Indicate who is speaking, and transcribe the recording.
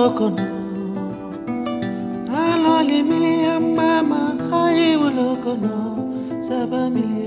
Speaker 1: kono aloli mili amma ma khayi kono sa family